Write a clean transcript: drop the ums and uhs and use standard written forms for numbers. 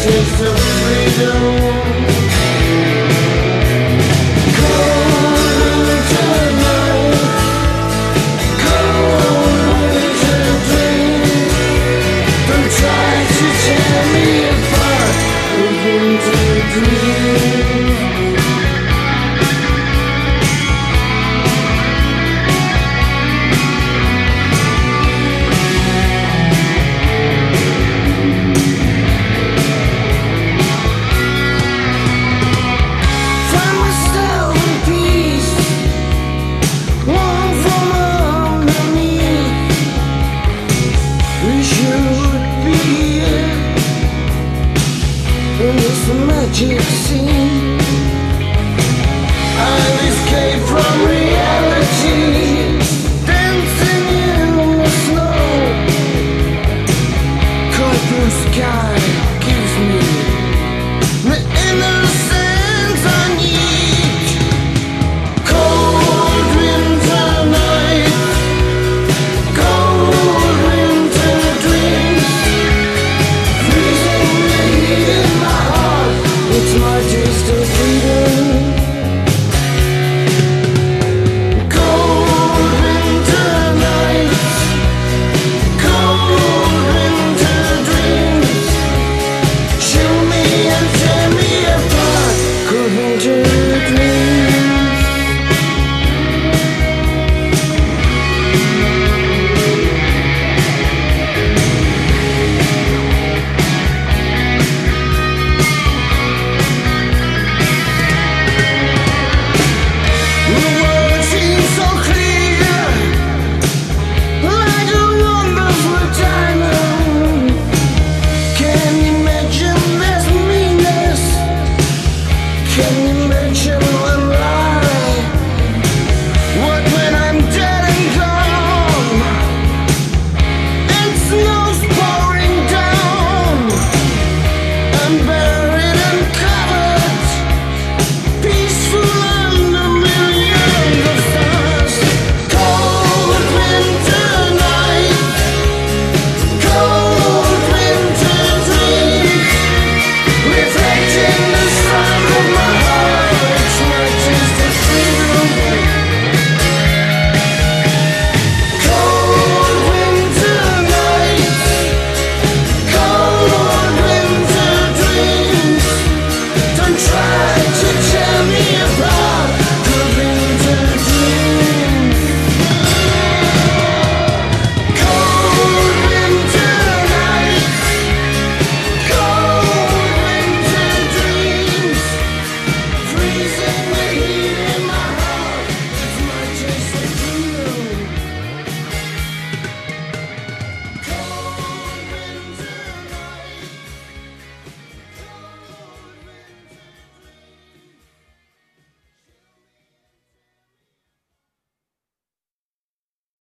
taste of freedom. Magic scene, I'll escape from reality, dancing in the snow. Cold blue sky gives me the innocence I need. Cold winter night, cold winter dreams, freezing the heat in my heart. It's my taste of freedom. Cold winter nights, cold winter dreams, chill me and tear me apart. Cold winter dreams. I'm back.